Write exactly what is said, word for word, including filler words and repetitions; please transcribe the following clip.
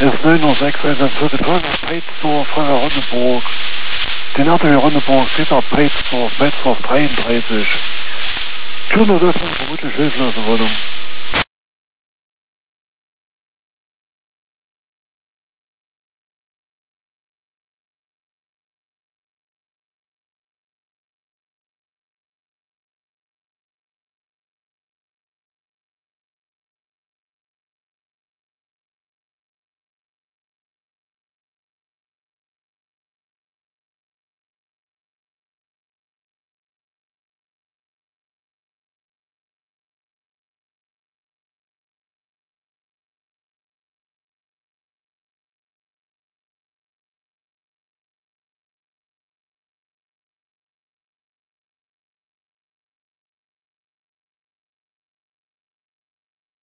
ist neun Uhr sechs, einundvierzig, Peitsdorf, Feuer Ronneburg. Den Arthur Ronneburg, Peter Peitsdorf, Peitsdorf dreiunddreißig. Schöne Öffnung, vermutlich hilflose Wohnung.